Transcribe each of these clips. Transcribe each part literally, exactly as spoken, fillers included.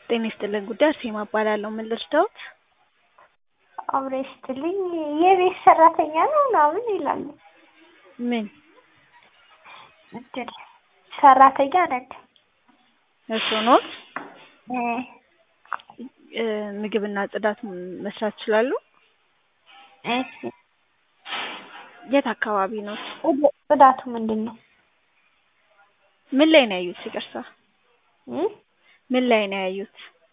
ጤና ይስጥልኝ ጉዳይ አርሴማ እባላለሁ። ምን ልርዳዎት? አብሮ ይስጥልኝ የቤት ሰራተኛ ነው ምናምን ይላሉ። ምን እንትን ሰራተኛ ነን። እርስዎ ኖት? እ እ ምግብና ጽዳት መስራት ይችላሉ? እሺ የት አካባቢ ኖት? ጽዳቱ ምንድን ነው? ምን ላይ ነው ያዩት? ይቅርታ እ ምን ላይ ነው ያዩት?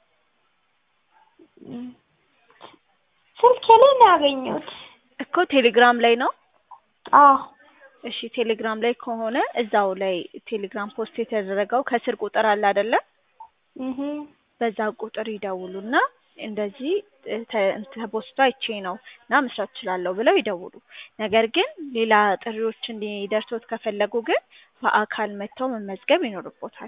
ስልኬ ላይ ነው ያገኘሁት። እኮ ቴሌግራም ላይ ነው? አዎ እሺ ቴሌግራም ላይ ከሆነ እዛው ላይ ቴሌግራም ፖስት የተደረገው ከስር ቁጥር አለ አይደለ? እህ በዛ ቁጥር ይደውሉና እንደዚህ ተፖስቶ አይቼ ነው እና መስራት እችላለሁ ብለው ይደውሉ። ነገር ግን ሌላ ጥሪዎች እንዲደርሶት ከፈለጉ ግን በአካል መጥተው መመዝገብ ይኖርቦታል።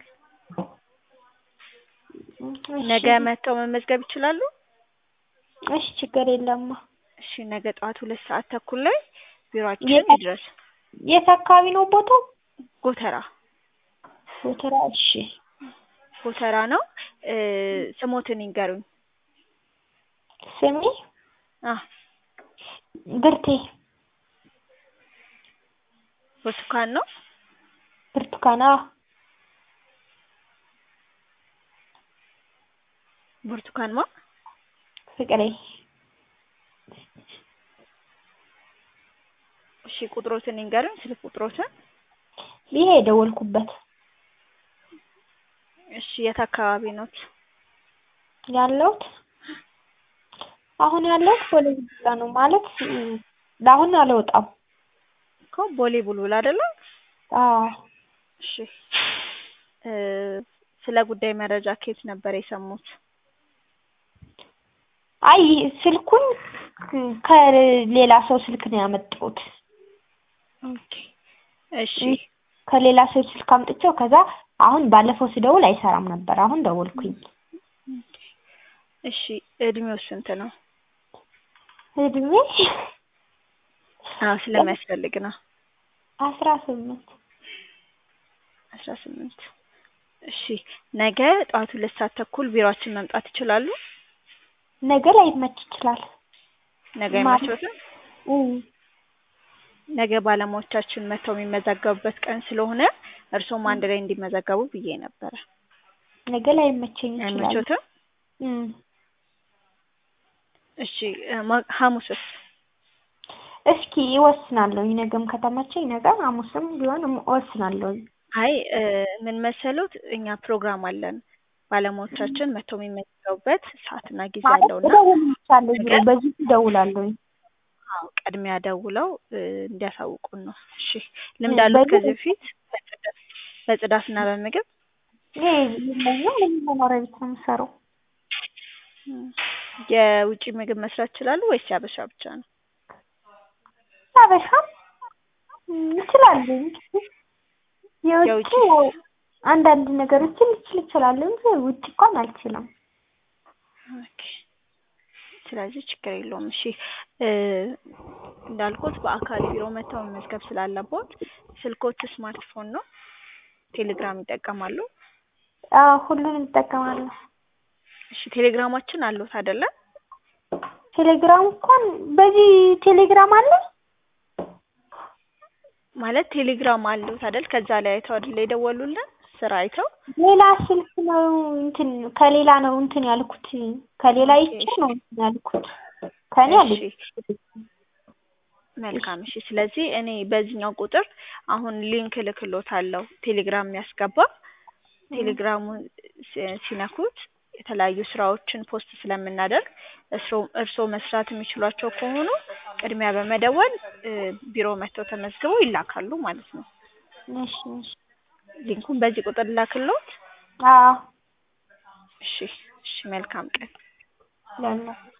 ነገ መጥተው መመዝገብ ይችላሉ? እሺ ችግር የለም። እሺ ነገ ጠዋት ሁለት ሰዓት ተኩል ላይ ቢሮአችን ይድረስ። የት አካባቢ ነው ቦታው? ጎተራ ጎተራ። እሺ ጎተራ ነው። እ ስሞትን ይንገሩኝ። ስሜ አ ብርቴ ብርቱካን ነው? ብርቱካን። አዎ ብርቱካን ማ ፍቅሬ። እሺ ቁጥሮትን ይንገሩኝ፣ ስልክ ቁጥሮትን። ይሄ የደወልኩበት። እሺ የት አካባቢ ኖት? ያለሁት አሁን ያለሁት ቦሌ ቡልቡላ ነው። ማለት ለአሁን አልወጣም እኮ ቦሌ ቡልቡላ አይደለ? አዎ እሺ እ ስለ ጉዳይ መረጃ ከየት ነበር የሰሙት? አይ ስልኩን ከሌላ ሰው ስልክ ነው ያመጣሁት። ኦኬ እሺ ከሌላ ሰው ስልክ አምጥቼው ከዛ አሁን ባለፈው ስደውል አይሰራም ነበር። አሁን ደወልኩኝ። እሺ እድሜው ስንት ነው? እድሜ አዎ ስለሚያስፈልግ ነው። አስራ ስምንት አስራ ስምንት እሺ ነገ ጠዋት ሁለት ሰዓት ተኩል ቢሮአችን መምጣት ይችላሉ? ነገ ላይመች ይችላል። ነገ አይመችዎትም? ነገ ባለሙያዎቻችን መጥተው የሚመዘገቡበት ቀን ስለሆነ እርሶም አንድ ላይ እንዲመዘገቡ ብዬ ነበረ። ነገ ላይመቸኝ ይችላል። አይመችዎትም? እም እሺ ሐሙስስ? እስኪ እወስናለሁ። ነገም ከተመቸኝ ነገ ሐሙስም ቢሆን እወስናለሁ። አይ ምን መሰሎት፣ እኛ ፕሮግራም አለን ባለሙያዎቻችን መጥተው የሚመዘገቡበት ሰዓትና ጊዜ አለውና እደውልልሻለሁ። በዚህ እደውላለሁ። አዎ ቀድሚያ ደውለው እንዲያሳውቁን ነው። እሺ ልምድ አለዎት ከዚህ በፊት በጽዳትና በምግብ? ይሄ ይለኛል ለመኖሪያ ቤት ነው የምሰራው። የውጪ ምግብ መስራት ይችላሉ ወይስ ያበሻ ብቻ ነው? ያበሻም እችላለሁ። የውጪ አንዳንድ ነገሮችን ልችል እችላለሁ እንጂ ውጪ እንኳን አልችልም። ኦኬ ስለዚህ ችግር የለውም። እሺ እ እንዳልኩት በአካል ቢሮ መጥተው መመዝገብ ስላለቦት ስልክዎት ስማርትፎን ነው? ቴሌግራም ይጠቀማሉ? አዎ ሁሉንም እጠቀማለሁ። እሺ ቴሌግራማችን አለዎት አይደለ? ቴሌግራም እንኳን በዚህ ቴሌግራም አለ? ማለት ቴሌግራም አለዎት አይደል? ከዛ ላይ አይተው አይደል የደወሉልን? ስራ አይተው? ሌላ ስልክ ነው እንትን ከሌላ ነው እንትን ያልኩት። ከሌላ ይጭ ነው እንትን ያልኩት። ከኔ አለ። መልካም እሺ። ስለዚህ እኔ በዚህኛው ቁጥር አሁን ሊንክ እልክልዎታለሁ ቴሌግራም የሚያስገባ። ቴሌግራሙን ሲነኩት የተለያዩ ስራዎችን ፖስት ስለምናደርግ እርስዎ እርስዎ መስራት የሚችሏቸው ከሆኑ ቅድሚያ በመደወል ቢሮ መጥተው ተመዝግበው ይላካሉ ማለት ነው። እሺ እሺ ሊንኩን በዚህ ቁጥር ላክልዎት? አዎ እሺ እሺ መልካም ቀን። ለምን